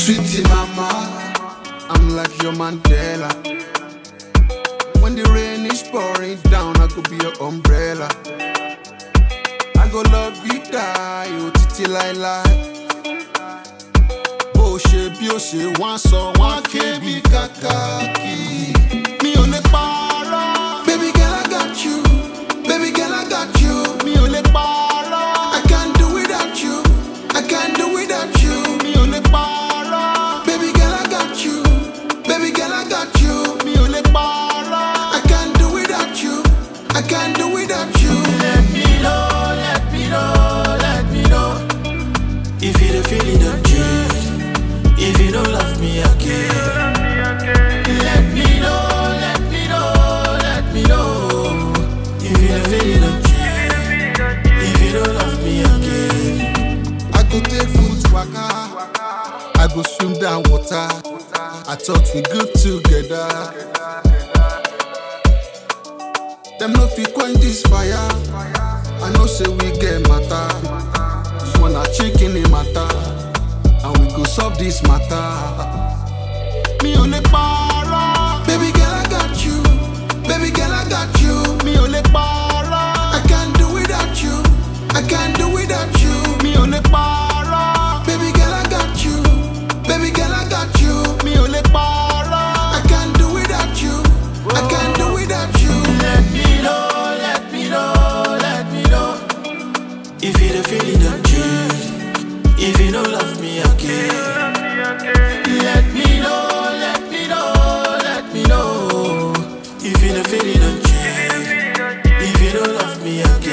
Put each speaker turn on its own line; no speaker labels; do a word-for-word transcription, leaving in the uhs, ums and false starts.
Sweetie mama, I'm like your Mandela. When the rain is pouring down, I could be your umbrella. I go love you die, oh titi lai lai. Bó ṣe bí ó ṣe wọ́n sọ wọ́n ké bí kàkàkí. Mi ò lè parọ́. Baby girl, I got you. Baby girl, I got you. Mi ò lè parọ́. I can't do without you. I can't do without you. Mi ò lè parọ́. Baby girl, I got you. Baby girl, I got you. Mi ò lè parọ́. I can't do without you. I can't do without you.
Let me know, let me know, let me know. If you the feeling of truth, if you don't love me again. Let me know, let me know, let me know. If you the feeling of truth, if you don't love me again.
I go take food waka, I go swim down water. I thought we good together. Them no fit quench this fire. I know say we get matter. Just wanna chicken in matter, and we go solve this matter. Mi ò lè parọ́. Baby girl, I got you. Baby girl, I got you. Mi ò lè parọ́. I can't do without you. I can't do without you. Mi ò lè parọ́. Baby girl, I got you. Baby girl, I got you. Mi ò lè parọ́. I can't do without you. I can't do without you.
Let me know, let me know, let me know. If you the feeling of truth, if you don't love me again. Let me know, let me know, let me know. If you the feeling of truth, if you don't love me again.